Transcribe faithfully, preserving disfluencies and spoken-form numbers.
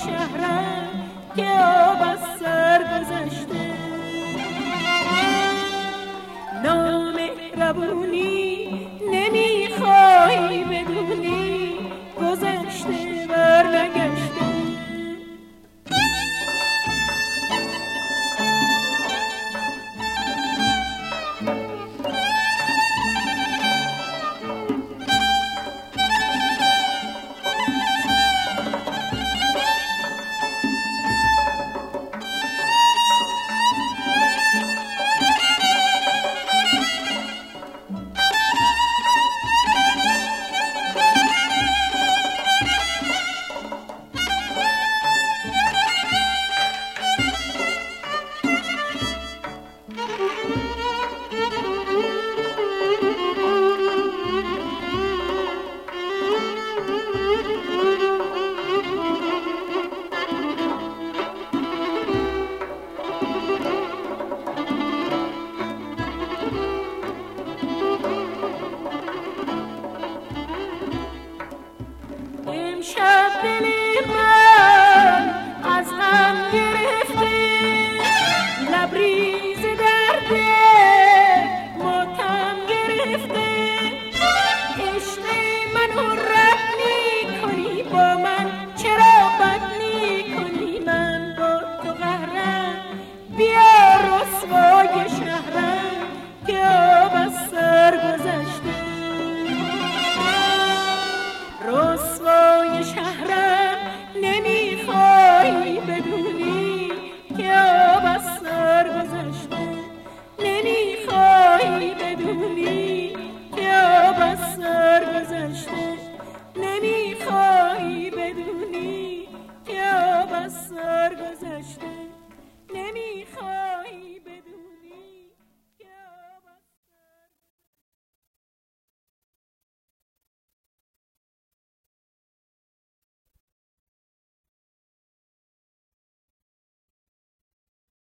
شهرم که آب از سر گذشته. نامهربونی نمیخوای بدونی گذشته بر نگشته. امشب دل من از هم گرفته، لبریز درد ماتم گرفته. عشق منو رد میکنی با من، چرا بد میکنی؟ من با تو قهرم، بیا رسوای شهرم که آب از سر گذشته. رسوای شهرم نمیخوای بدونی که